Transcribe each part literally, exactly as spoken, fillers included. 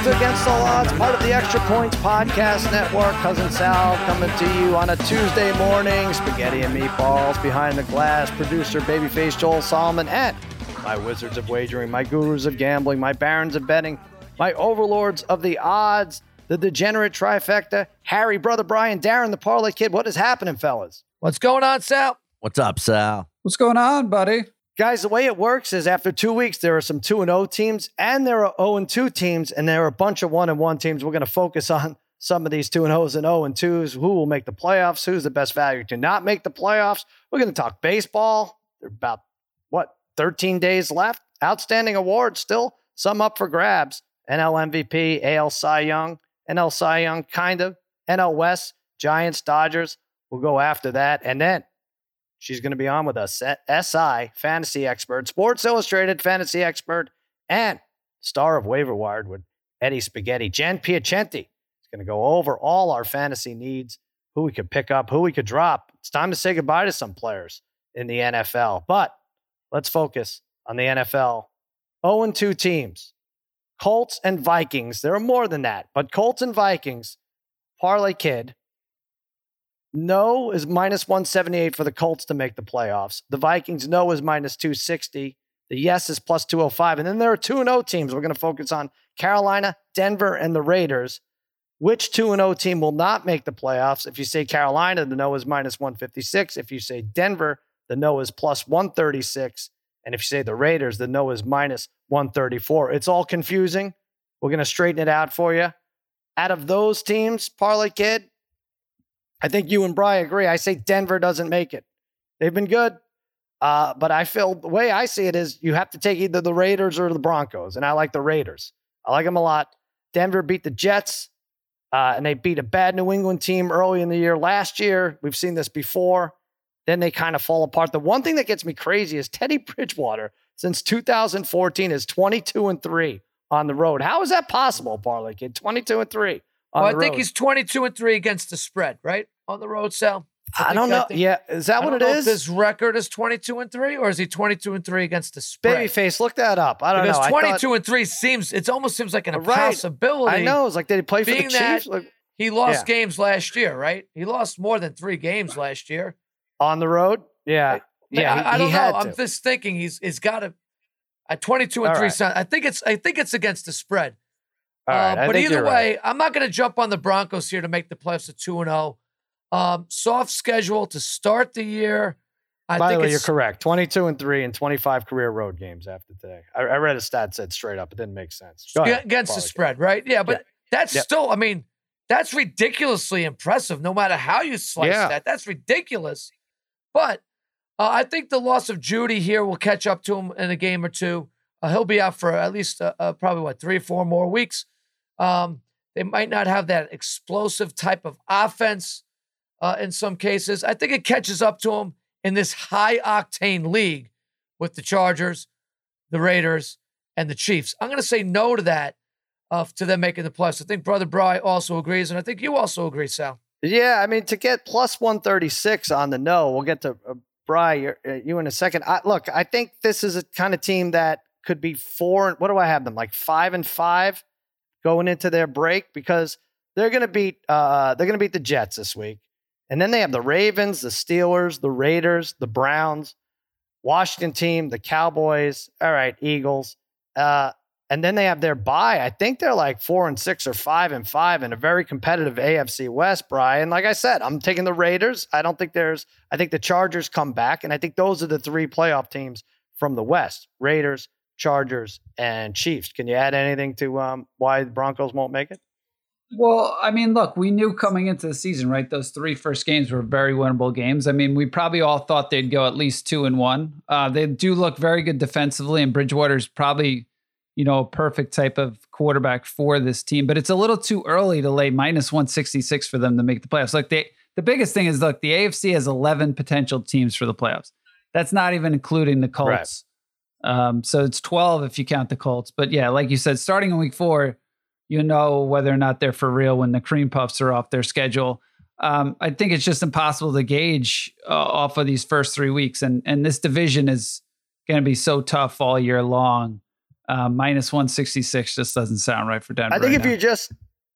Welcome to Against All Odds, part of the Extra Points Podcast Network. Cousin Sal coming to you on a Tuesday morning. Spaghetti and meatballs behind the glass. Producer Babyface Joel Solomon, and my wizards of wagering, my gurus of gambling, my barons of betting, my overlords of the odds, the degenerate trifecta, Harry, Brother Brian, Darren, the Parlay Kid. What is happening, fellas? What's going on, Sal? What's up, Sal? What's going on, buddy? Guys, the way it works is after two weeks, there are some two and oh teams, and there are oh and two teams, and there are a bunch of one and one teams. We're going to focus on some of these two and ohs and oh and twos, who will make the playoffs, who's the best value to not make the playoffs. We're going to talk baseball. There are about, what, thirteen days left? Outstanding awards still, some up for grabs. N L M V P, A L Cy Young, N L Cy Young, kind of. N L West, Giants, Dodgers. We'll go after that. And then she's going to be on with us, S I, fantasy expert, Sports Illustrated fantasy expert, and star of Waiver Wired with Eddie Spaghetti. Jen Piacenti is going to go over all our fantasy needs, who we could pick up, who we could drop. It's time to say goodbye to some players in the N F L. But let's focus on the N F L. oh and two teams, Colts and Vikings. There are more than that, but Colts and Vikings, Parlay Kid, no is minus one seventy-eight for the Colts to make the playoffs. The Vikings, no is minus two sixty. The yes is plus two oh five. And then there are two and oh teams. We're going to focus on Carolina, Denver, and the Raiders. Which two and oh team will not make the playoffs? If you say Carolina, the no is minus one fifty-six. If you say Denver, the no is plus one thirty-six. And if you say the Raiders, the no is minus one thirty-four. It's all confusing. We're going to straighten it out for you. Out of those teams, Parlay Kid, I think you and Bri agree. I say Denver doesn't make it. They've been good. Uh, but I feel the way I see it is you have to take either the Raiders or the Broncos. And I like the Raiders. I like them a lot. Denver beat the Jets. Uh, and they beat a bad New England team early in the year last year. We've seen this before. Then they kind of fall apart. The one thing that gets me crazy is Teddy Bridgewater, since two thousand fourteen, is twenty-two and three on the road. How is that possible, Parlay Kid? twenty-two and three on well, the I think road. He's twenty-two and three against the spread, right? On the road, Sal? I, I don't know. Think, yeah, is that I what it know is? If his record is twenty-two and three, or is he twenty-two and three against the spread? Babyface, look that up. I don't because know. Because twenty-two thought, and three seems, it almost seems like an right. impossibility. I know. It's like, did he play for the Chiefs? Like, he lost yeah. games last year, right? He lost more than three games last year. On the road? Yeah. Yeah, I, he, I don't he know. had I'm to. just thinking he's he's got to at twenty-two and All three. right. I think it's I think it's against the spread. All right, uh, I but think either you're way, right. I'm not going to jump on the Broncos here to make the playoffs at two and zero. Um, soft schedule to start the year. I By think the way, it's, you're correct. twenty-two and three and twenty-five career road games after today. I, I read a stat said straight up. It didn't make sense. Go ahead, against the Parlay spread, right? Yeah, but Yeah. that's Yep. still. I mean, that's ridiculously impressive. No matter how you slice Yeah. that, that's ridiculous. But uh, I think the loss of Judy here will catch up to him in a game or two. Uh, he'll be out for at least uh, uh, probably what three or four more weeks. Um, they might not have that explosive type of offense uh, in some cases. I think it catches up to him in this high octane league with the Chargers, the Raiders, and the Chiefs. I'm going to say no to that, uh, to them making the playoffs. I think Brother Bry also agrees, and I think you also agree, Sal. Yeah, I mean, to get plus one thirty-six on the no, we'll get to uh, Bry, you're, uh, you in a second. I, look, I think this is a kind of team that could be four. What do I have them? Like five and five going into their break, because they're going to beat uh, they're going to beat the Jets this week. And then they have the Ravens, the Steelers, the Raiders, the Browns, Washington team, the Cowboys. All right, Eagles. Uh, and then they have their bye. I think they're like four and six or five and five in a very competitive A F C West, Brian. Like I said, I'm taking the Raiders. I don't think there's, I think the Chargers come back. And I think those are the three playoff teams from the West: Raiders, Chargers, and Chiefs. Can you add anything to um, why the Broncos won't make it? Well, I mean, look, we knew coming into the season, right? Those three first games were very winnable games. I mean, we probably all thought they'd go at least two and one. Uh, they do look very good defensively, and Bridgewater's probably, you know, a perfect type of quarterback for this team. But it's a little too early to lay minus one sixty-six for them to make the playoffs. Like they, the biggest thing is, look, the A F C has eleven potential teams for the playoffs. That's not even including the Colts. Right. Um, so it's twelve if you count the Colts. But yeah, like you said, starting in week four, you know whether or not they're for real when the cream puffs are off their schedule. Um, I think it's just impossible to gauge uh, off of these first three weeks. And, and this division is going to be so tough all year long. Uh, minus one sixty-six just doesn't sound right for Denver. I think right if now. you just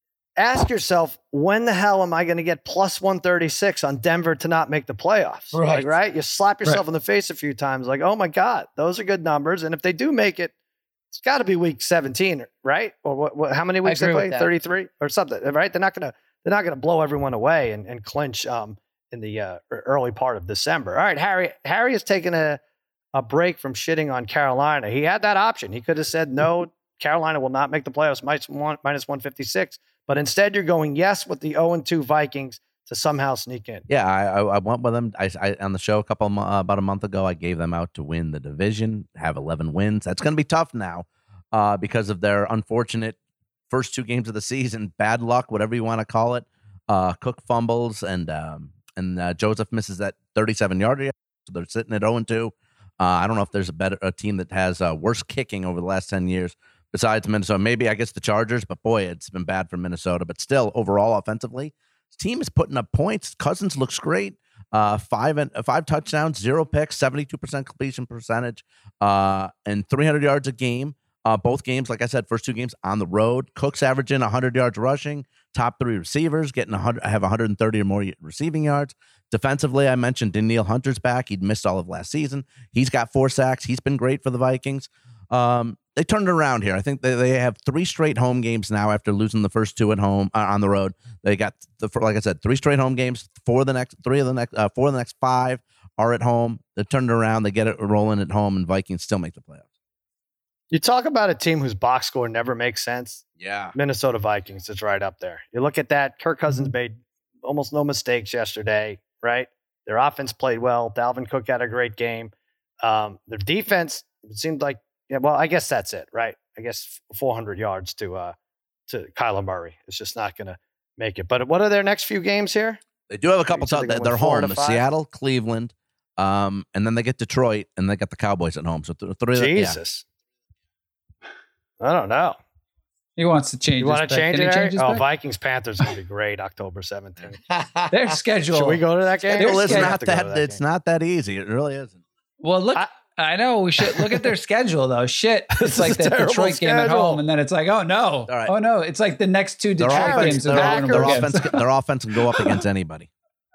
ask yourself, when the hell am I going to get plus one thirty-six on Denver to not make the playoffs? Right. Like, right? You slap yourself Right. in the face a few times, like, oh my God, those are good numbers. And if they do make it, it's got to be week seventeen, right? Or what? what how many weeks they agree with play? that. thirty-three or something, right? They're not going to they're not going to blow everyone away and, and clinch um, in the uh, early part of December. All right, Harry. Harry has taken a a break from shitting on Carolina. He had that option. He could have said no. Carolina will not make the playoffs, minus one minus one fifty-six. But instead, you're going yes with the oh and two Vikings to somehow sneak in. Yeah, I, I, I went with them. I, I on the show a couple of, mo- uh, about a month ago. I gave them out to win the division, have eleven wins. That's going to be tough now uh, because of their unfortunate first two games of the season. Bad luck, whatever you want to call it. Uh, Cook fumbles and um, and uh, Joseph misses that thirty-seven yarder. So they're sitting at oh and two. Uh, I don't know if there's a better a team that has uh, worse kicking over the last ten years. Besides Minnesota, maybe I guess the Chargers, but boy, it's been bad for Minnesota. But still, overall, offensively, this team is putting up points. Cousins looks great. Uh, five and uh, five touchdowns, zero picks, seventy-two percent completion percentage, uh, and three hundred yards a game. Uh, both games, like I said, first two games on the road. Cook's averaging one hundred yards rushing. Top three receivers getting one hundred, have one hundred thirty or more receiving yards. Defensively, I mentioned Danielle Hunter's back. He'd missed all of last season. He's got four sacks. He's been great for the Vikings. Um, they turned it around here. I think they, they have three straight home games now after losing the first two at home uh, on the road. They got the like I said, three straight home games. Four of the next three of the next uh, four of the next five are at home. They turned it around. They get it rolling at home, and Vikings still make the playoffs. You talk about a team whose box score never makes sense. Yeah, Minnesota Vikings is right up there. You look at that. Kirk Cousins made almost no mistakes yesterday, right? Their offense played well. Dalvin Cook had a great game. Um, their defense, it seemed like, yeah, well, I guess that's it, right? I guess four hundred yards to uh, to Kyler Murray. It's just not going to make it. But what are their next few games here? they do have a couple. You said T- they won they're four home: to five? Seattle, Cleveland, um, and then they get Detroit, and they got the Cowboys at home. So th- three. Jesus. I don't know. He wants to change. You his want to pick. change Can he it? change his Oh, pick? Vikings Panthers going to be great October seventeenth. Their schedule. Should we go to that game? Their Well, it's We have not to go to that. that It's game. not that easy. It really isn't. Well, look. I- I, know we should look at their schedule though. Shit, This it's like is that terrible Detroit game at schedule. home, and then it's like, oh no, right. oh no, it's like the next two Their Detroit offense, games. their, that they're their winnable offense, against. their offense can go up against anybody.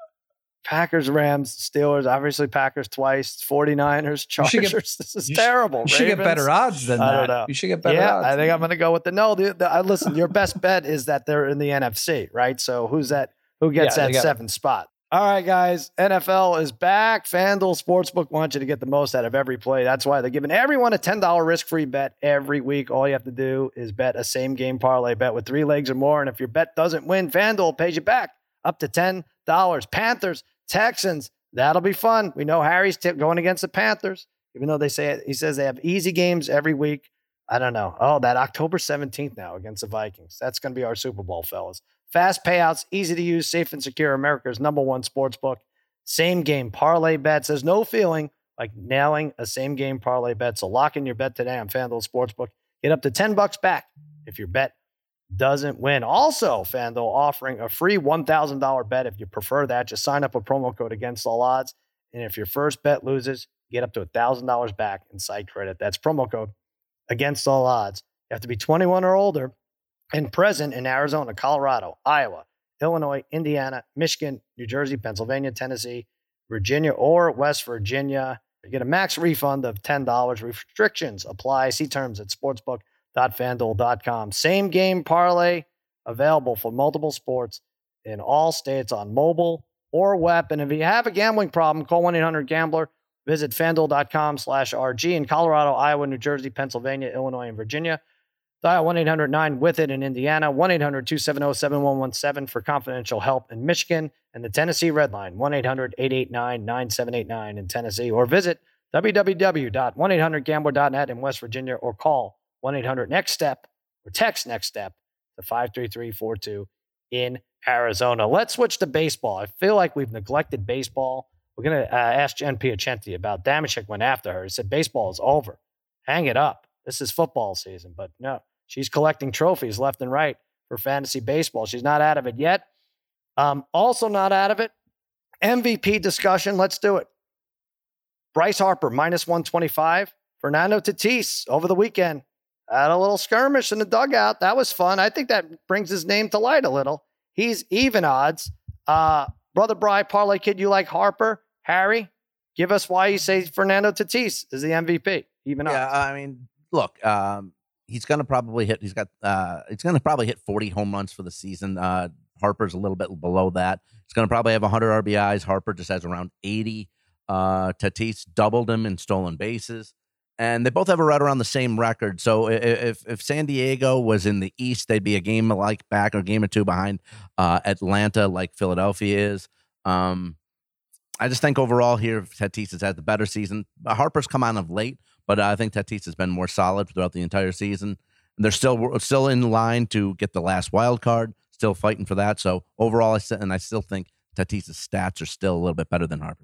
Packers, Rams, Steelers, obviously Packers twice, 49ers, You Chargers. should get- this is you should- terrible. You should get Ravens. better odds than I that. don't know. You should get better Yeah, odds. I think I'm going to go with the no. The, the, I listen. Your best bet is that they're in the N F C, right? So who's that? Who gets Yeah, that they got- seventh spot? All right, guys. N F L is back. FanDuel Sportsbook wants you to get the most out of every play. That's why they're giving everyone a ten dollars risk-free bet every week. All you have to do is bet a same-game parlay bet with three legs or more. And if your bet doesn't win, FanDuel pays you back up to ten dollars. Panthers, Texans, that'll be fun. We know Harry's t- going against the Panthers, even though they say he says they have easy games every week. I don't know. Oh, that October seventeenth now against the Vikings. That's going to be our Super Bowl, fellas. Fast payouts, easy to use, safe and secure. America's number one sports book. Same game parlay bets. There's no feeling like nailing a same game parlay bet. So lock in your bet today on FanDuel Sportsbook. Get up to ten bucks back if your bet doesn't win. Also, FanDuel offering a free one thousand dollars bet if you prefer that. Just sign up with promo code Against All Odds. And if your first bet loses, get up to one thousand dollars back in site credit. That's promo code Against All Odds. You have to be twenty-one or older and present in Arizona, Colorado, Iowa, Illinois, Indiana, Michigan, New Jersey, Pennsylvania, Tennessee, Virginia, or West Virginia. You get a max refund of ten dollars. Restrictions apply. See terms at sportsbook dot fanduel dot com. Same game parlay available for multiple sports in all states on mobile or web. And if you have a gambling problem, call one eight hundred gambler. Visit fanduel dot com slash R G in Colorado, Iowa, New Jersey, Pennsylvania, Illinois, and Virginia. Dial one eight hundred nine with it in Indiana, one eight hundred two seven zero seven one one seven for confidential help in Michigan, and the Tennessee Red Line, one eight hundred eight eight nine nine seven eight nine in Tennessee, or visit w w w dot one eight hundred gambler dot net in West Virginia, or call one eight hundred next step or text next step to five three three four two in Arizona. Let's switch to baseball. I feel like we've neglected baseball. We're going to uh, ask Jen Piacenti about Damashek went after her. He said, baseball is over. Hang it up. This is football season, but no. She's collecting trophies left and right for fantasy baseball. She's not out of it yet. Um, also not out of it. M V P discussion. Let's do it. Bryce Harper, minus one twenty-five. Fernando Tatis over the weekend. had a little skirmish in the dugout. That was fun. I think that brings his name to light a little. He's even odds. Uh, Brother Bry, Parlay Kid, you like Harper? Harry, give us why you say Fernando Tatis is the M V P. Even Yeah, odds. I mean, look, um, he's going to probably hit. He's got. Uh, he's going to probably hit forty home runs for the season. Uh, Harper's a little bit below that. He's going to probably have one hundred R B Is. Harper just has around eighty. Uh, Tatis doubled him in stolen bases, and they both have a right around the same record. So if if San Diego was in the East, they'd be a game like back or a game or two behind uh, Atlanta, like Philadelphia is. Um, I just think overall here, Tatis has had the better season. Harper's come on of late, but I think Tatis has been more solid throughout the entire season. They're still still in line to get the last wild card, still fighting for that. So overall, I st- and I still think Tatis' stats are still a little bit better than Harper's.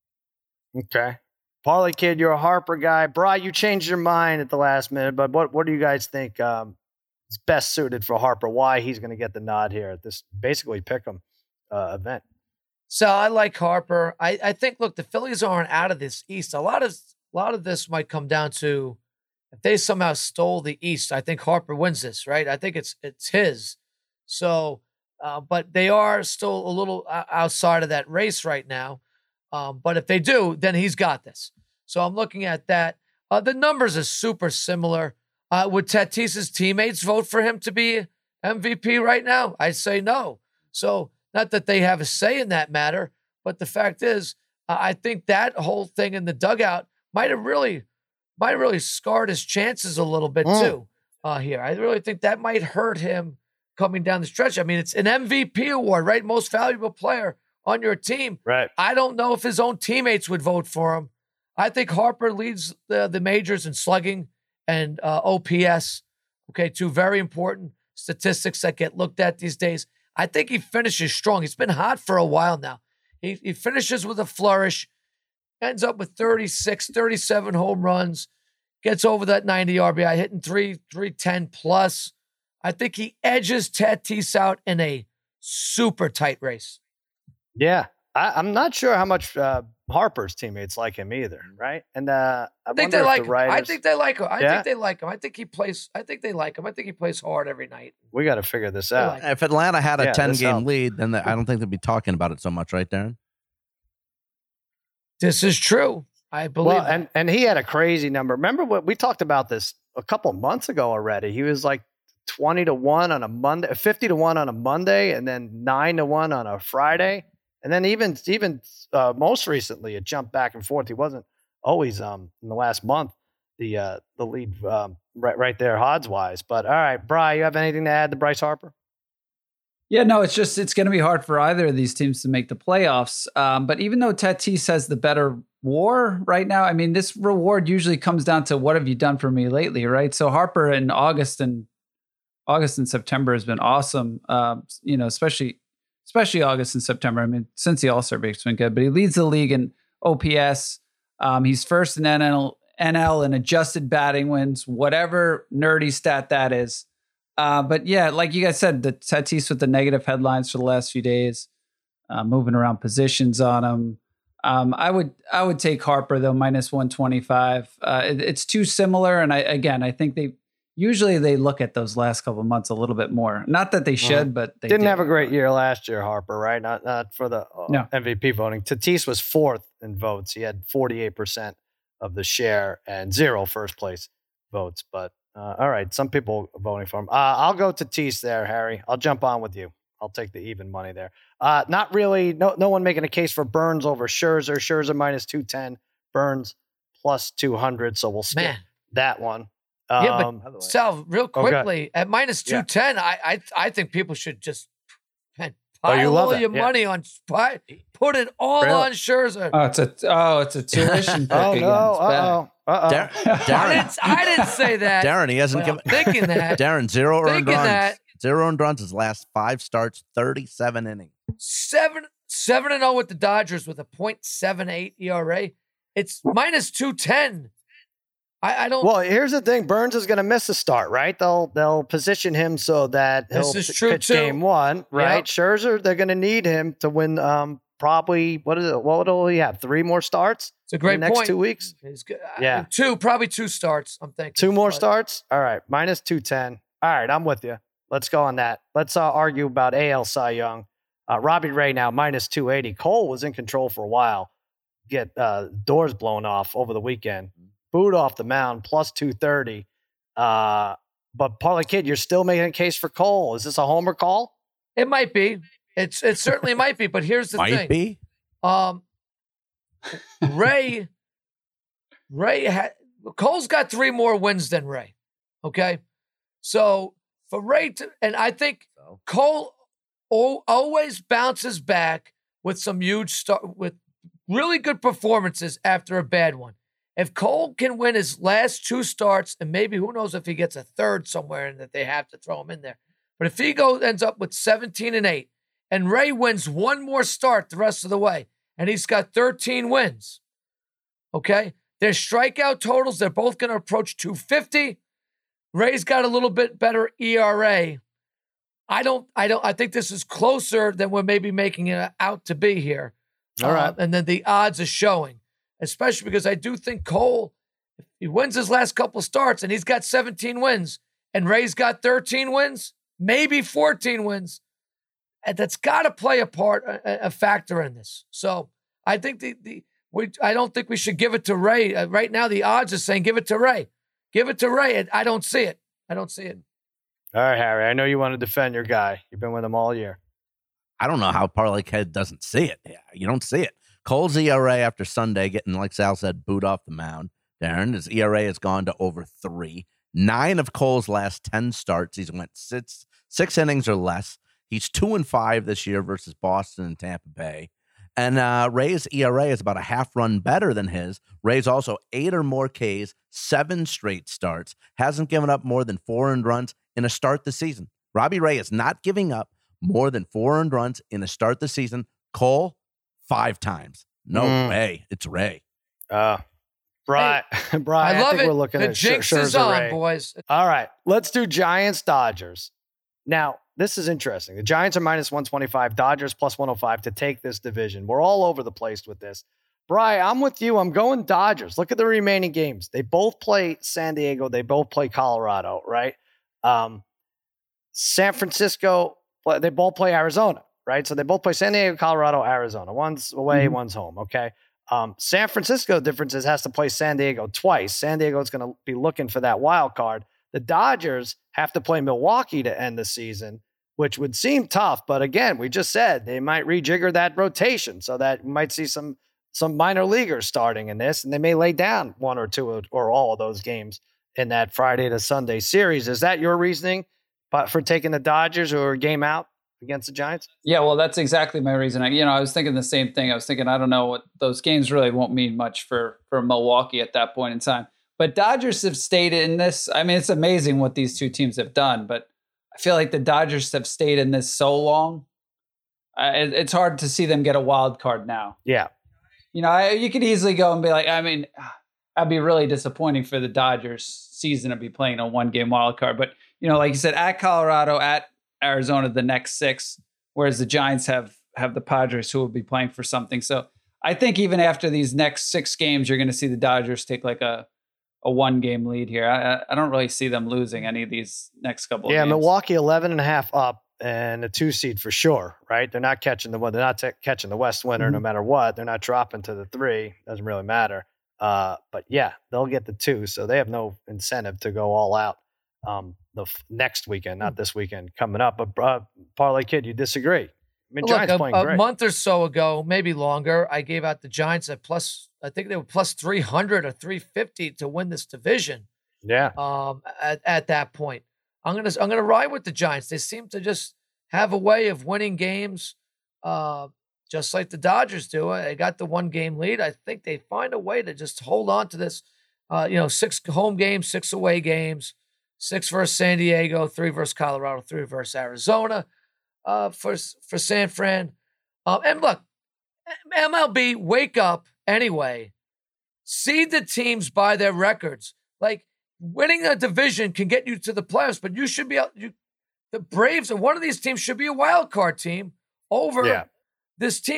Okay. Parlay Kid, you're a Harper guy. Bry, you changed your mind at the last minute, but what, what do you guys think um, is best suited for Harper? Why he's going to get the nod here at this basically pick'em uh, event? So I like Harper. I, I think, look, the Phillies aren't out of this East. A lot of a lot of this might come down to if they somehow stole the East. I think Harper wins this, right? I think it's it's his. So, uh, but they are still a little outside of that race right now. Um, but if they do, then he's got this. So I'm looking at that. Uh, the numbers are super similar. Uh, would Tatis's teammates vote for him to be M V P right now? I say no. So not that they have a say in that matter, but the fact is, uh, I think that whole thing in the dugout might have really, might have really scarred his chances a little bit Mm. too. Uh, here, I really think that might hurt him coming down the stretch. I mean, it's an M V P award, right? Most valuable player on your team. Right. I don't know if his own teammates would vote for him. I think Harper leads the, the majors in slugging and uh, O P S. Okay, two very important statistics that get looked at these days. I think he finishes strong. He's been hot for a while now. He, he finishes with a flourish, ends up with thirty-six, thirty-seven home runs, gets over that ninety R B I, hitting three, three ten plus. I think he edges Tatis out in a super tight race. Yeah. I, I'm not sure how much uh, Harper's teammates like him either, right? And uh, I, I think wonder they if like the him. writers, I think they like him. I Yeah? think they like him. I think he plays. I think they like him. I think he plays hard every night. we got to figure this They out. like him. If Atlanta had a Yeah, this ten-game helps. lead, then the, I don't think they'd be talking about it so much, right, Darren? This is true. I believe. Well, that. and, and he had a crazy number. Remember what we talked about this a couple months ago already? He was like twenty to one on a Monday, fifty to one on a Monday, and then nine to one on a Friday. And then even, even uh, most recently, it jumped back and forth. He wasn't always um in the last month, the, uh, the lead um, right, right there odds wise. But all right, Bri, you have anything to add to Bryce Harper? Yeah, no, it's just it's going to be hard for either of these teams to make the playoffs. Um, but even though Tatis has the better WAR right now, I mean, this reward usually comes down to what have you done for me lately, right? So Harper in August and August and September has been awesome. Um, you know, especially especially August and September. I mean, since the All-Star break, it's been good. But he leads the league in O P S. Um, he's first in N L N L in adjusted batting wins, whatever nerdy stat that is. Uh, but yeah, like you guys said, the Tatis with the negative headlines for the last few days, uh, moving around positions on him. Um, I would I would take Harper though, minus one twenty-five. Uh, it, it's too similar, and I again I think they usually they look at those last couple of months a little bit more. Not that they should, Uh-huh. but they Didn't do. have a great year last year, Harper, right? Not not for the uh, No. M V P voting. Tatis was fourth in votes. He had forty-eight percent of the share and zero first place votes. But uh, all right, some people are voting for him. Uh, I'll go Tatis there, Harry. I'll jump on with you. I'll take the even money there. Uh, not really. No, no one making a case for Burns over Scherzer. Scherzer minus two ten. Burns plus two hundred. So we'll skip Man. that one. Yeah, but Um, Sal, real Okay. quickly, at minus Yeah. two ten, I, I I think people should just man, Oh, you pile love all that, your yeah. money on pi- put it all Really? on Scherzer. Oh, it's a oh, it's a tuition pick oh again. no! It's Uh bad. oh! Uh Dar- oh! I Darren, didn't I didn't say that. Darren, he hasn't Well, given thinking that Darren zero earned Thinking runs. that. Zero earned runs his last five starts, thirty-seven innings. seven seven and zero with the Dodgers with a point seven eight E R A. It's minus two ten. I, I don't. Well, here's the thing: Burns is going to miss a start, right? They'll they'll position him so that This he'll is p- true, pitch too. game one, right? Yep. Scherzer, they're going to need him to win um, probably, what is it? What will he have? Three more starts? It's a great in the next point. two weeks? He's good. Yeah. Uh, two, probably two starts, I'm thinking. Two more but, starts? All right. Minus two ten. All right. I'm with you. Let's go on that. Let's uh, argue about A L Cy Young. Uh, Robbie Ray now minus two eighty. Cole was in control for a while. Get uh, doors blown off over the weekend. Booed off the mound, plus two thirty. Uh, but Parlay Kid, you're still making a case for Cole. Is this a homer call? It might be. It's It certainly might be. But here's the Might thing. be. Um, Ray, Ray had, Cole's got three more wins than Ray. Okay. So for Ray to, and I think Cole o- always bounces back with some huge start, with really good performances after a bad one. If Cole can win his last two starts, and maybe who knows if he gets a third somewhere and that they have to throw him in there. But if he goes ends up with seventeen and eight, and Ray wins one more start the rest of the way, and he's got thirteen wins, okay? Their strikeout totals, they're both going to approach two fifty. Ray's got a little bit better E R A. I don't, I don't, I think this is closer than we're maybe making it out to be here. All right. Uh, and then the odds are showing, especially because I do think Cole, if he wins his last couple starts and he's got seventeen wins and Ray's got thirteen wins, maybe fourteen wins, and that's got to play a part, a, a factor in this. So I think the, the, we, I don't think we should give it to Ray. Uh, right now, the odds are saying give it to Ray. Give it to Ray. I don't see it. I don't see it. All right, Harry. I know you want to defend your guy. You've been with him all year. I don't know how Parlay Kid doesn't see it. Yeah, you don't see it. Cole's E R A after Sunday getting, like Sal said, booed off the mound. Darren, his E R A has gone to over three. Nine of Cole's last ten starts, he's went six six innings or less. He's two and five this year versus Boston and Tampa Bay. And uh, Ray's E R A is about a half run better than his. Ray's also eight or more Ks, seven straight starts, hasn't given up more than four earned runs in a start this season. Robbie Ray is not giving up more than four earned runs in a start this season. Cole, five times. No mm. way. It's Ray. Uh, Brian, hey, Brian, I love I think it. we're looking the at jinx Scherzer is on, Ray. boys. All right, let's do Giants Dodgers. Now, this is interesting. The Giants are minus one twenty-five, Dodgers plus one oh five to take this division. We're all over the place with this. Brian, I'm with you. I'm going Dodgers. Look at the remaining games. They both play San Diego. They both play Colorado, right? Um, San Francisco, they both play Arizona, right? So they both play San Diego, Colorado, Arizona. One's away, mm-hmm. one's home, okay? Um, San Francisco difference is has to play San Diego twice. San Diego is going to be looking for that wild card. The Dodgers have to play Milwaukee to end the season, which would seem tough. But again, we just said they might rejigger that rotation so that we might see some some minor leaguers starting in this, and they may lay down one or two or all of those games in that Friday to Sunday series. Is that your reasoning for taking the Dodgers who are game out against the Giants? Yeah, well, that's exactly my reason. I, you know, I was thinking the same thing. I was thinking, I don't know what those games really won't mean much for for Milwaukee at that point in time. But Dodgers have stayed in this. I mean, it's amazing what these two teams have done, but I feel like the Dodgers have stayed in this so long. Uh, it, it's hard to see them get a wild card now. Yeah. You know, I, you could easily go and be like, I mean, I'd be really disappointing for the Dodgers season to be playing a one game wild card. But, you know, like you said, at Colorado, at Arizona, the next six, whereas the Giants have, have the Padres who will be playing for something. So I think even after these next six games, you're going to see the Dodgers take like a, a one game lead here. I, I don't really see them losing any of these next couple yeah, of games. Yeah, Milwaukee eleven and a half up and a two seed for sure, right? They're not catching the one. They're not t- catching the West winner mm-hmm. no matter what. They're not dropping to the three. Doesn't really matter. Uh, but yeah, they'll get the two. So they have no incentive to go all out um, the f- next weekend, not this weekend coming up. But uh, Parlay Kid, you disagree. I mean, Look, Giants a, playing a great. month or so ago, maybe longer, I gave out the Giants at plus, I think they were plus three hundred or three fifty to win this division. Yeah. Um, at, at that point, I'm gonna I'm gonna ride with the Giants. They seem to just have a way of winning games, uh, just like the Dodgers do. They got the one game lead. I think they find a way to just hold on to this. Uh, you know, six home games, six away games, six versus San Diego, three versus Colorado, three versus Arizona. Uh, for for San Fran, um, and look, M L B, wake up anyway. Seed the teams by their records. Like winning a division can get you to the playoffs, but you should be you, the Braves and one of these teams should be a wild card team over yeah. this team.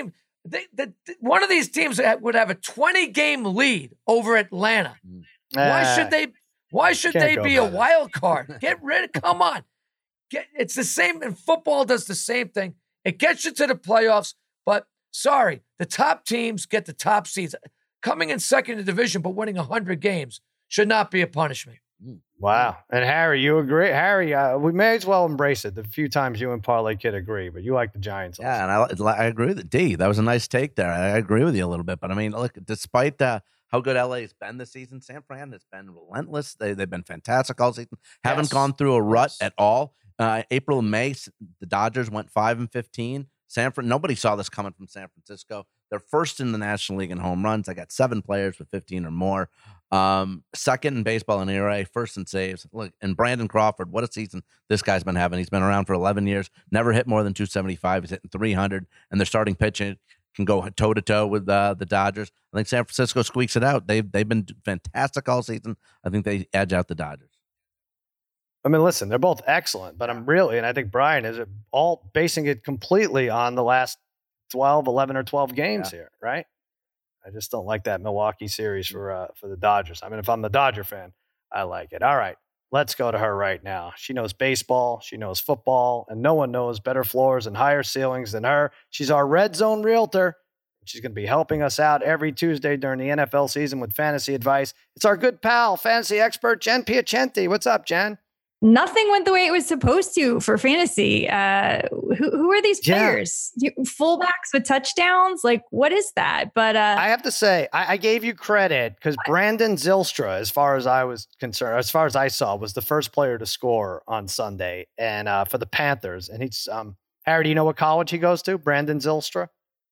they, the, one of these teams would have a twenty game lead over Atlanta. Why Ah, should they? Why should can't they go be by a that. wild card? Get rid of. Come on, get. It's the same. And football does the same thing. It gets you to the playoffs, but sorry, the top teams get the top seeds. Coming in second in the division, but winning one hundred games should not be a punishment. Wow. And Harry, you agree? Harry, uh, we may as well embrace it. The few times you and Parlay Kid agree, but you like the Giants. also. Yeah, and I, I agree with it. D, that was a nice take there. I agree with you a little bit. But I mean, look, despite uh, how good L A has been this season, San Fran has been relentless. They, they've been fantastic all season. Haven't Yes. gone through a rut Yes. at all. Uh, April and May, s- the Dodgers went five and fifteen. San Fran, nobody saw this coming from San Francisco. They're first in the National League in home runs. I got seven players with fifteen or more. Um, second in baseball in E R A, first in saves. Look, and Brandon Crawford, what a season this guy's been having. He's been around for eleven years, never hit more than two seventy-five. He's hitting three hundred, and their starting pitching can go toe to toe with uh, the Dodgers. I think San Francisco squeaks it out. They've they've been fantastic all season. I think they edge out the Dodgers. I mean, listen, they're both excellent, but I'm really, and I think Brian is all basing it completely on the last twelve, eleven, or twelve games here, right? I just don't like that Milwaukee series for uh, for the Dodgers. I mean, if I'm the Dodger fan, I like it. All right, let's go to her right now. She knows baseball, she knows football, and no one knows better floors and higher ceilings than her. She's our Red Zone realtor. She's going to be helping us out every Tuesday during the N F L season with fantasy advice. It's our good pal, fantasy expert, Jen Piacenti. What's up, Jen? Nothing went the way it was supposed to for fantasy. Uh, who, who are these Yeah. players? You- Fullbacks with touchdowns? Like, what is that? But uh, I have to say, I, I gave you credit because Brandon Zylstra, as far as I was concerned, as far as I saw, was the first player to score on Sunday and uh, for the Panthers. And he's, um, Harry, do you know what college he goes to? Brandon Zylstra?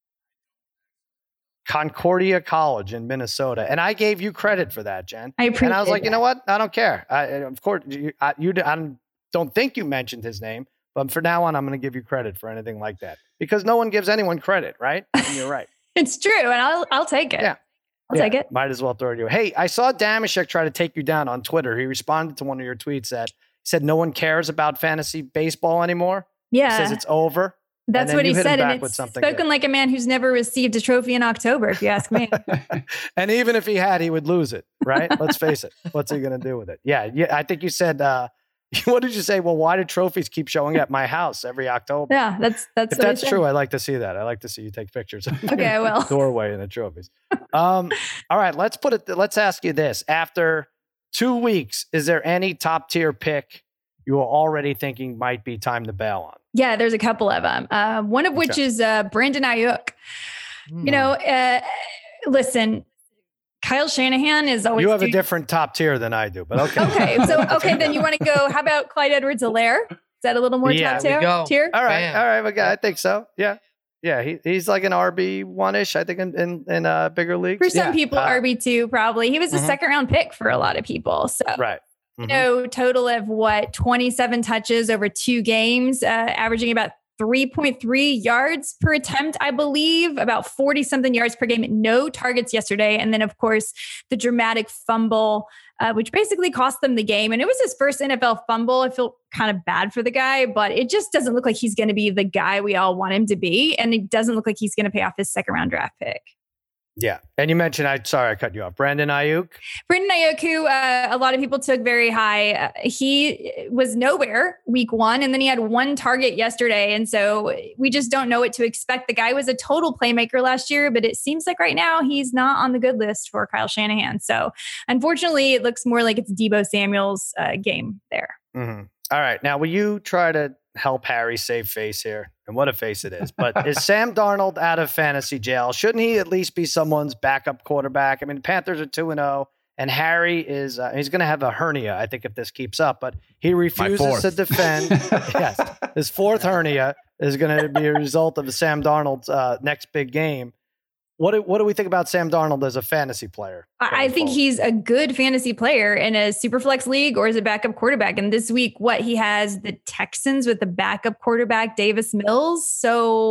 Concordia College in Minnesota. And I gave you credit for that, Jen. I appreciate And I was like, that. you know what? I don't care. I, of course, you, I, you, I don't think you mentioned his name, but from now on, I'm going to give you credit for anything like that because no one gives anyone credit, right? And you're right. It's true, and I'll I'll take it. Yeah. I'll Yeah, take it. Might as well throw it to you. Hey, I saw Damashek try to take you down on Twitter. He responded to one of your tweets that he said no one cares about fantasy baseball anymore. He Yeah, says it's over. that's then what you he hit him said, back and with it's something spoken good. like a man who's never received a trophy in October. If you ask me. And even if he had, he would lose it, right? Let's face it. What's he going to do with it? Yeah, yeah. I think you said, uh, what did you say? Well, why do trophies keep showing at my house every October? Yeah, that's that's If what I that's said. true, I like to see that. I like to see you take pictures of Okay, I will. doorway and the trophies. Um, all right, let's put it. Let's ask you this: after two weeks, is there any top tier pick you are already thinking might be time to bail on? Yeah, there's a couple of them. Uh, one of which Okay. is uh, Brandon Ayuk. You know, uh, listen, Kyle Shanahan is always. You have a do- different top tier than I do, but okay. Okay, so okay, then you want to go? How about Clyde Edwards-Helaire? Is that a little more Yeah, top we tier? go. tier? All right, Bam. all right, we got, I think so. Yeah, yeah. He he's like an R B one ish, I think, in in, in uh, bigger leagues. For some Yeah. people, Uh, R B two probably. He was a Mhm. second round pick for a lot of people. So, right. you Mhm. know, total of what, twenty-seven touches over two games, uh, averaging about three point three yards per attempt, I believe, about forty something yards per game, no targets yesterday. And then, of course, the dramatic fumble, uh, which basically cost them the game. And it was his first N F L fumble. I feel kind of bad for the guy, but it just doesn't look like he's going to be the guy we all want him to be. And it doesn't look like he's going to pay off his second round draft pick. Yeah, and you mentioned I sorry I cut you off. Brandon Ayuk. Brandon Ayuk, who uh, a lot of people took very high, uh, he was nowhere week one, and then he had one target yesterday. And so we just don't know what to expect. The guy was a total playmaker last year, but it seems like right now he's not on the good list for Kyle Shanahan. So unfortunately, it looks more like it's Deebo Samuel's uh, game there. Mhm. All right, now will you try to help Harry save face here? And what a face it is. But is Sam Darnold out of fantasy jail? Shouldn't he at least be someone's backup quarterback? I mean, the Panthers are two and oh, and Harry is uh, he's going to have a hernia, I think, if this keeps up. But he refuses fourth. to defend. Yes, his fourth hernia is going to be a result of Sam Darnold's uh, next big game. What do, what do we think about Sam Darnold as a fantasy player? I I going think forward? he's a good fantasy player in a super flex league or as a backup quarterback. And this week, what he has the Texans with the backup quarterback, Davis Mills. So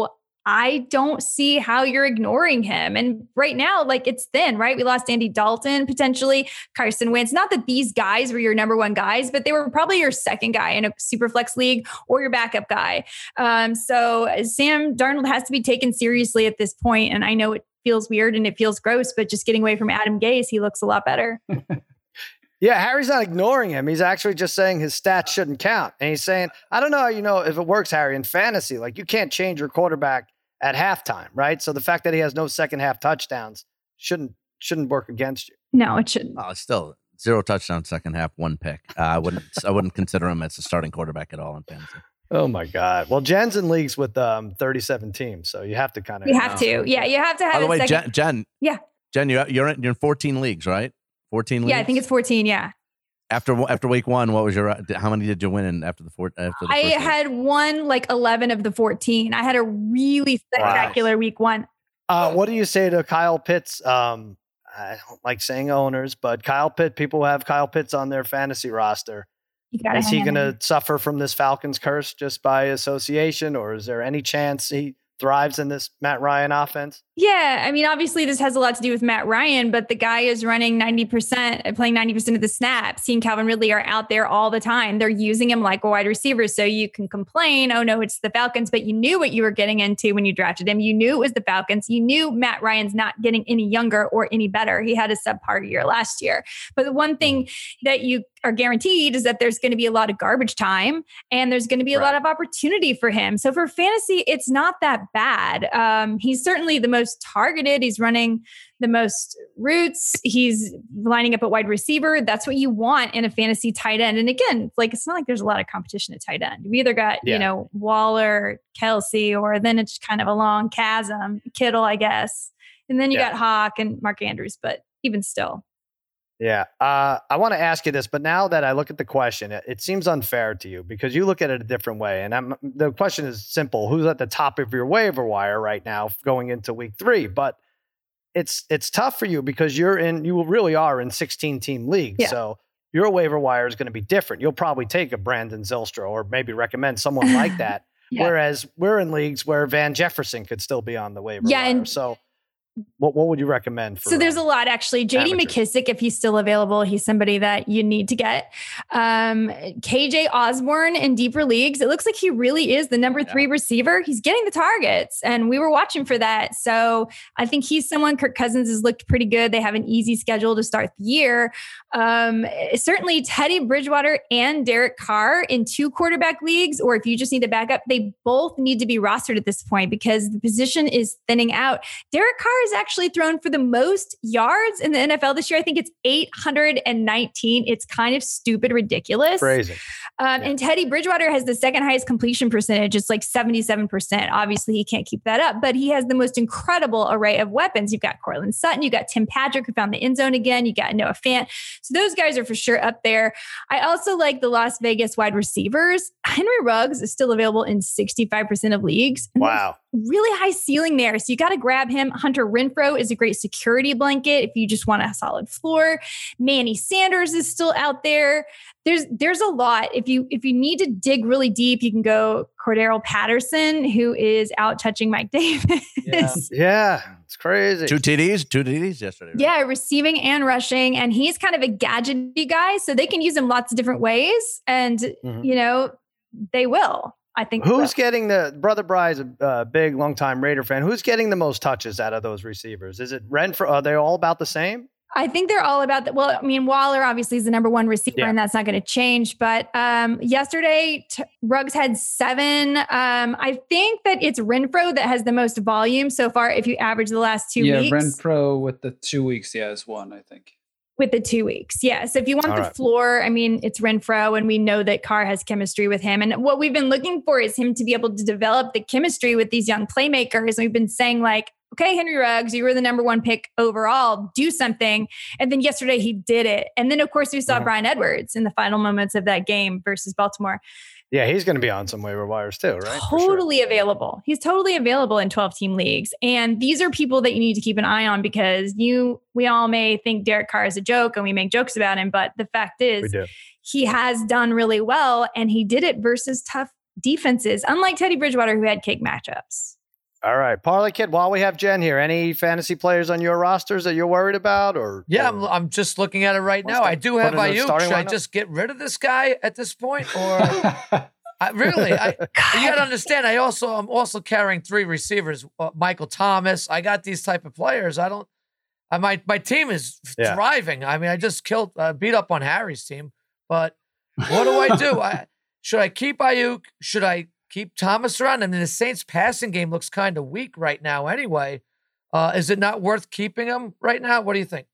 I don't see how you're ignoring him. And right now, like it's thin, right? We lost Andy Dalton, potentially Carson Wentz. Not that these guys were your number one guys, but they were probably your second guy in a super flex league or your backup guy. Um, so Sam Darnold has to be taken seriously at this point. And I know it feels weird and it feels gross, but just getting away from Adam Gase, he looks a lot better. Yeah, Harry's not ignoring him. He's actually just saying his stats shouldn't count. And he's saying, I don't know how you know if it works, Harry, in fantasy. Like, you can't change your quarterback at halftime, right? So the fact that he has no second half touchdowns shouldn't shouldn't work against you. No, it shouldn't. Oh, it's still zero touchdowns, second half, one pick. Uh, I wouldn't I wouldn't consider him as a starting quarterback at all in fantasy. Oh my God. Well, Jen's in leagues with um, thirty-seven teams, so you have to kind of. You have to. Yeah, you have to have By the a way, second. Jen, Jen, Yeah. Jen, you're you're in, you're in fourteen leagues, right? fourteen leagues? Yeah, I think it's fourteen. Yeah. After after week one, what was your how many did you win in after the four after the I first had won like eleven of the fourteen. I had a really spectacular wow. week one. Uh, what do you say to Kyle Pitts? Um, I don't like saying owners, but Kyle Pitts, people who have Kyle Pitts on their fantasy roster. Is he going to suffer from this Falcons curse just by association, or is there any chance he thrives in this Matt Ryan offense? Yeah. I mean, obviously this has a lot to do with Matt Ryan, but the guy is running ninety percent, playing ninety percent of the snaps. He and Calvin Ridley are out there all the time. They're using him like a wide receiver. So you can complain, oh no, it's the Falcons, but you knew what you were getting into when you drafted him. You knew it was the Falcons. You knew Matt Ryan's not getting any younger or any better. He had a subpar year last year. But the one thing that you are guaranteed is that there's going to be a lot of garbage time and there's going to be a right. lot of opportunity for him. So for fantasy, it's not that bad. Um, he's certainly the most targeted. He's running the most routes. He's lining up at wide receiver. That's what you want in a fantasy tight end. And again, like, it's not like there's a lot of competition at tight end. We either got, yeah. you know, Waller, Kelsey, or then it's kind of a long chasm, Kittle, I guess. And then you yeah. got Hawk and Mark Andrews, but even still. Yeah. Uh, I want to ask you this, but now that I look at the question, it, it seems unfair to you because you look at it a different way. And I'm, the question is simple. Who's at the top of your waiver wire right now going into week three? But it's it's tough for you because you're in, you really are in sixteen team leagues. Yeah. So your waiver wire is going to be different. You'll probably take a Brandon Zylstra or maybe recommend someone like that. yeah. Whereas we're in leagues where Van Jefferson could still be on the waiver yeah, wire. And- so What what would you recommend for? So there's a lot actually. J D McKissick, if he's still available, he's somebody that you need to get. Um, K J Osborne in deeper leagues, it looks like he really is the number yeah. three receiver. He's getting the targets, and we were watching for that. So I think he's someone. Kirk Cousins has looked pretty good. They have an easy schedule to start the year. Um, certainly Teddy Bridgewater and Derek Carr in two quarterback leagues, or if you just need a backup, they both need to be rostered at this point because the position is thinning out. Derek Carr is actually thrown for the most yards in the N F L this year. I think it's eight hundred nineteen. It's kind of stupid, ridiculous. Crazy. Um, yeah. And Teddy Bridgewater has the second highest completion percentage. It's like seventy-seven percent. Obviously, he can't keep that up, but he has the most incredible array of weapons. You've got Cortland Sutton. You got Tim Patrick, who found the end zone again. You got Noah Fant. So those guys are for sure up there. I also like the Las Vegas wide receivers. Henry Ruggs is still available in sixty-five percent of leagues. Wow. Really high ceiling there. So you got to grab him. Hunter Renfrow is a great security blanket if you just want a solid floor. Manny Sanders is still out there. There's there's a lot. If you if you need to dig really deep, you can go Cordero Patterson, who is out touching Mike Davis. Yeah, yeah, it's crazy. Two T Ds, two T Ds yesterday. Right? Yeah, receiving and rushing. And he's kind of a gadgety guy, so they can use him lots of different ways. And, mm-hmm. you know, they will. I think who's so. getting the brother Bry's a uh, big longtime Raider fan. Who's getting the most touches out of those receivers? Is it Renfrow? Are they all about the same? I think they're all about that. Well, I mean, Waller obviously is the number one receiver, yeah. and that's not going to change. But um, yesterday, t- Ruggs had seven. Um, I think that it's Renfrow that has the most volume so far. If you average the last two yeah, weeks, yeah, Renfrow with the two weeks, yeah, is one. I think. With the two weeks. Yeah. So if you want All the right. floor, I mean, it's Renfrow, and we know that Carr has chemistry with him. And what we've been looking for is him to be able to develop the chemistry with these young playmakers. And we've been saying like, okay, Henry Ruggs, you were the number one pick overall, do something. And then yesterday he did it. And then of course we saw yeah. Bryan Edwards in the final moments of that game versus Baltimore. Yeah, he's going to be on some waiver wires too, right? Totally sure. available. He's totally available in twelve team leagues. And these are people that you need to keep an eye on because you, we all may think Derek Carr is a joke and we make jokes about him. But the fact is he has done really well and he did it versus tough defenses, unlike Teddy Bridgewater, who had cake matchups. All right, Parlay Kid, while we have Jen here, any fantasy players on your rosters that you're worried about? Or Yeah, or, I'm, I'm just looking at it right now. Let's I do have put it in the Ayuk. starting Should I lineup? just get rid of this guy at this point? Or I, really, I, you got to understand, I also, I'm also carrying three receivers, uh, Michael Thomas. I got these type of players. I don't, I, my, my team is Yeah. thriving. I mean, I just killed, uh, beat up on Harry's team, but what do I do? I, should I keep Ayuk? Should I keep Thomas around? I mean, the Saints passing game looks kind of weak right now anyway. Uh, is it not worth keeping him right now? What do you think?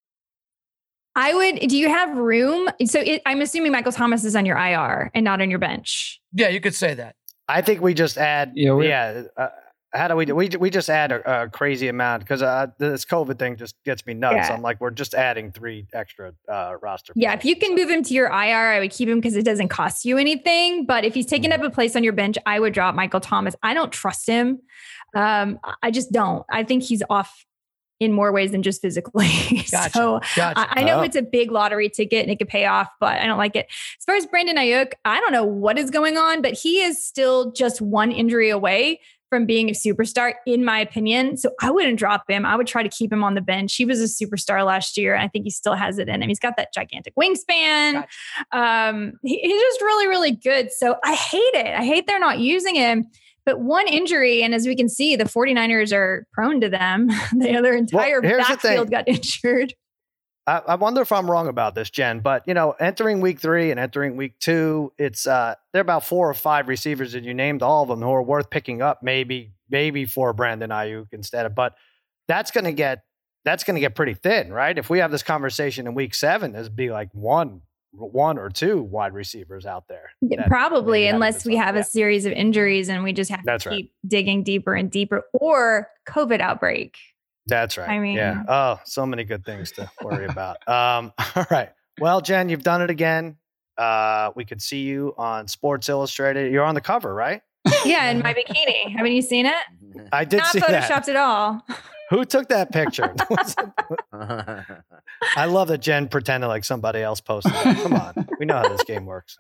I would. Do you have room? So it, I'm assuming Michael Thomas is on your I R and not on your bench. Yeah, you could say that. I think we just add. Yeah, we- yeah. Uh, how do we do? We we just add a, a crazy amount because uh, this COVID thing just gets me nuts. Yeah. I'm like, we're just adding three extra uh, roster. Yeah, if you can positions. move him to your I R, I would keep him because it doesn't cost you anything. But if he's taking up a place on your bench, I would drop Michael Thomas. I don't trust him. Um, I just don't. I think he's off in more ways than just physically. Gotcha. So Gotcha. I, I know Oh. it's a big lottery ticket and it could pay off, but I don't like it. As far as Brandon Ayuk, I don't know what is going on, but he is still just one injury away from being a superstar, in my opinion. So I wouldn't drop him. I would try to keep him on the bench. He was a superstar last year, and I think he still has it in him. He's got that gigantic wingspan. Gotcha. Um, he, he's just really, really good. So I hate it. I hate they're not using him. But one injury, and as we can see, the 49ers are prone to them. the other entire here's the backfield thing. got injured. I, I wonder if I'm wrong about this, Jen, but you know, entering week three and entering week two, it's uh, there are about four or five receivers, and you named all of them who are worth picking up, maybe, maybe for Brandon Ayuk instead of, but that's going to get, that's going to get pretty thin, right? If we have this conversation in week seven, there's be like one, one or two wide receivers out there. Yeah, that probably, maybe haven't unless been we signed have yet. a series of injuries and we just have That's to right. keep digging deeper and deeper, or COVID outbreak. That's right. I mean- yeah. Oh, so many good things to worry about. Um, all right. Well, Jen, you've done it again. Uh, we could see you on Sports Illustrated. You're on the cover, right? Yeah, in my bikini. Haven't you seen it? I did Not see that. photoshopped at all. Who took that picture? I love that Jen pretended like somebody else posted it. Come on. We know how this game works.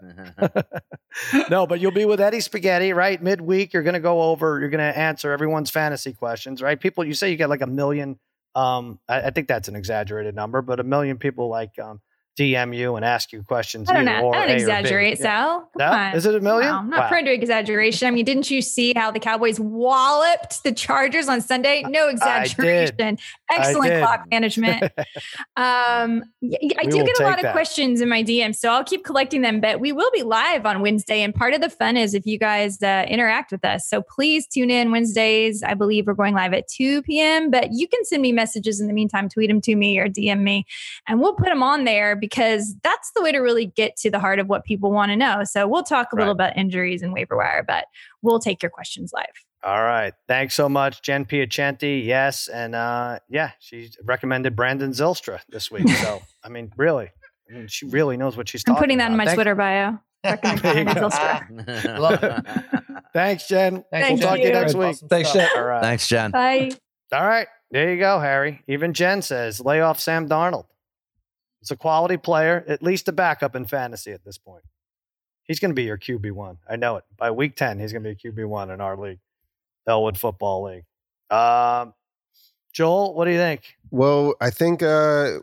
No, but you'll be with Eddie Spaghetti, right? Midweek, you're going to go over, you're going to answer everyone's fantasy questions, right? People, you say you get like a million. Um, I, I think that's an exaggerated number, but a million people like um, D M you and ask you questions. I don't either know. or I A or don't B. exaggerate, Yeah. Sal. Come No? on. Is it a million? No, I'm not Wow. prone to exaggeration. I mean, didn't you see how the Cowboys walloped the Chargers on Sunday? No exaggeration. Excellent did. clock management. um, y- y- I We do will get a take lot of that. questions in my D Ms, so I'll keep collecting them. But we will be live on Wednesday, and part of the fun is if you guys uh, interact with us. So please tune in Wednesdays. I believe we're going live at two p.m. But you can send me messages in the meantime, tweet them to me or D M me, and we'll put them on there because that's the way to really get to the heart of what people want to know. So we'll talk a little Right. about injuries and waiver wire, but we'll take your questions live. All right. Thanks so much, Jen Piacenti. Yes. And uh, yeah, she recommended Brandon Zylstra this week. So, I mean, really, I mean, she really knows what she's I'm talking putting that in about. my Thank- Twitter bio. Recommend There you Brandon go. Zylstra. Love it. Thanks, Jen. Thank we'll you. talk to you Thank next you. week. Awesome Thanks, stuff. Jen. All right. Thanks, Jen. Bye. All right. There you go, Harry. Even Jen says lay off Sam Darnold. It's a quality player, at least a backup in fantasy at this point. He's going to be your Q B one. I know it. By week ten, he's going to be a Q B one in our league, Elwood Football League. Um, Joel, what do you think? Well, I think uh,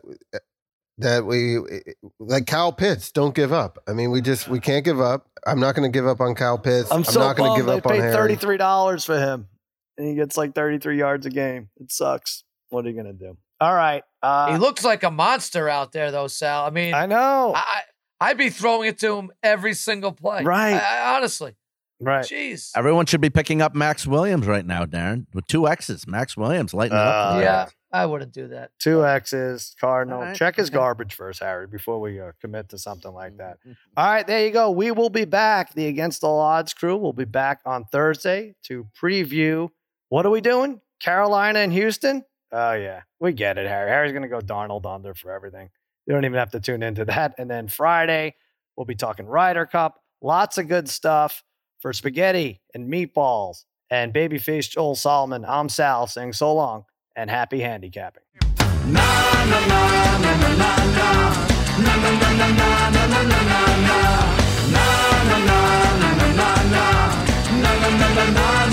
that we, like Kyle Pitts, don't give up. I mean, we just we can't give up. I'm not going to give up on Kyle Pitts. I'm, so not going bummed to give they up on paid Harry. thirty-three dollars for him, and he gets like thirty-three yards a game. It sucks. What are you going to do? All right. Uh, He looks like a monster out there, though, Sal. I mean, I know. I, I I'd be throwing it to him every single play. Right. I, I, honestly. right. Jeez. Everyone should be picking up Max Williams right now, Darren, with two X's. Max Williams lighting it Uh, up. tonight. yeah, I wouldn't do that. Two X's, Cardinal. All right, Check his okay. garbage first, Harry, before we uh, commit to something like that. All right, there you go. We will be back. The Against All Odds crew will be back on Thursday to preview. What are we doing? Carolina and Houston? Oh, yeah. We get it, Harry. Harry's going to go Darnold under for everything. You don't even have to tune into that. And then Friday, we'll be talking Ryder Cup. Lots of good stuff for spaghetti and meatballs and babyface Joel Solomon. I'm Sal saying so long and happy handicapping. na na na na na na na na